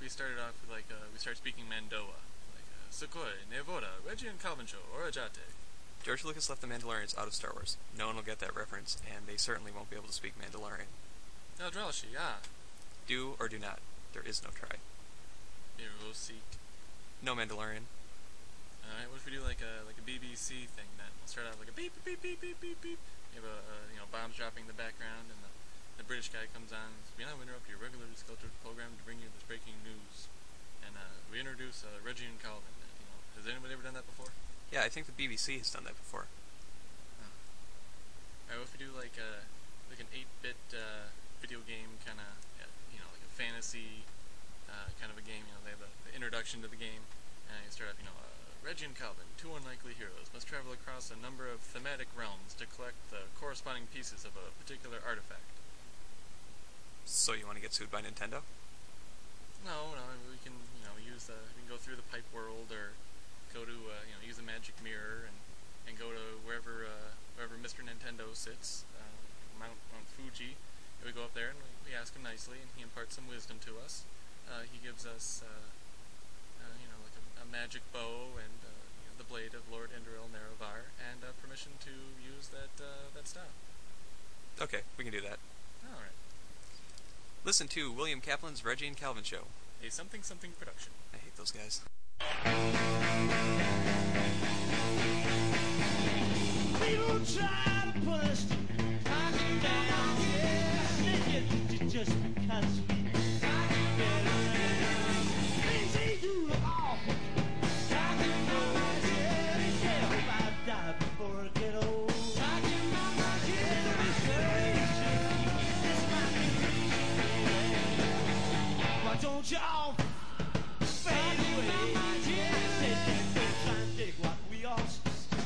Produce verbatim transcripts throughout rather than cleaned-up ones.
we started off with, like, uh, we start speaking Mandoa? Like, uh, Sukoi, Nevoda, Reggie and Calvincho, Orajate. George Lucas left the Mandalorians out of Star Wars. No one will get that reference, and they certainly won't be able to speak Mandalorian. Eldralshi, ah. Do or do not. There is no try. Irosik. No Mandalorian. Alright, what if we do like a like a B B C thing then? We'll start out like a beep beep beep beep beep beep. You have a, a you know bombs dropping in the background, and the, the British guy comes on and says, "We now interrupt your regularly scheduled program to bring you this breaking news." And uh, we introduce uh, Reggie and Calvin. And, you know, has anybody ever done that before? Yeah, I think the B B C has done that before. Oh. Alright, what if we do like a like an eight-bit uh, video game kind of you know like a fantasy uh, kind of a game? You know, they have a, the introduction to the game, and you start off, you know. Uh, Reggie and Calvin, two unlikely heroes, must travel across a number of thematic realms to collect the corresponding pieces of a particular artifact. So you want to get sued by Nintendo? No, no, we can, you know, use the, we can go through the pipe world, or go to, uh, you know, use a magic mirror, and, and go to wherever, uh, wherever Mister Nintendo sits, uh, Mount, Mount Fuji, and we go up there, and we, we ask him nicely, and he imparts some wisdom to us. Uh, he gives us, uh, uh, you know, like a, a magic bow, and, uh, you know, the blade of Lord Indoril Nerovar, and, uh, permission to use that, uh, that staff. Okay, we can do that. Alright. Listen to William Kaplan's Reggie and Calvin Show. A something something production. I hate those guys. People try to push talking down, yeah, it just because we better. Things they do look awful. Talking about, yeah, they say, I hope I die before I get old. Talking about my generation, this might be. Why don't you all fade away? Said that don't try and dig what we all see.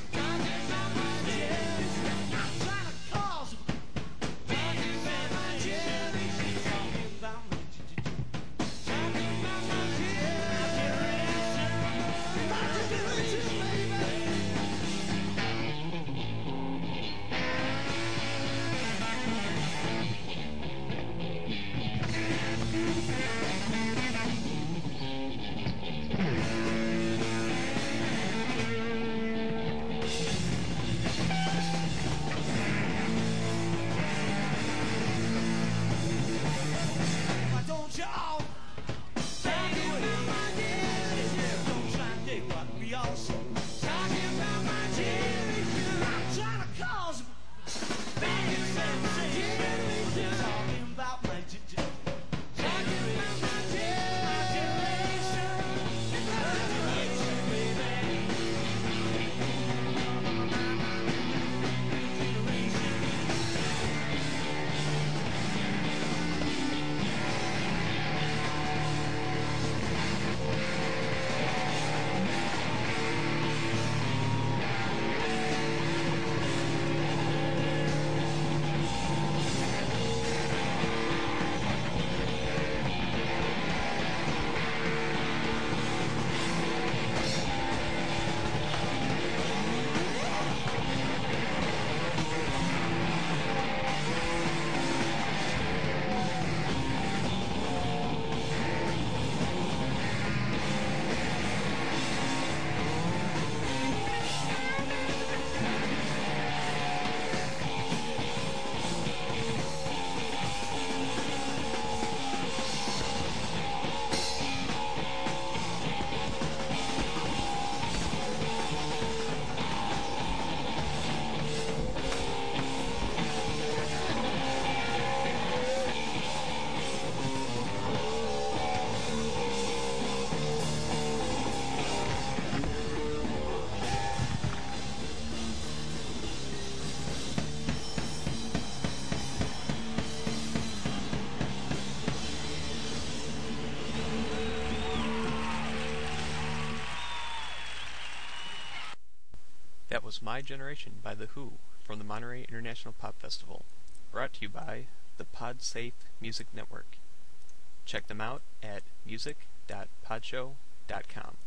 That was My Generation by The Who from the Monterey International Pop Festival, brought to you by the PodSafe Music Network. Check them out at music dot podshow dot com.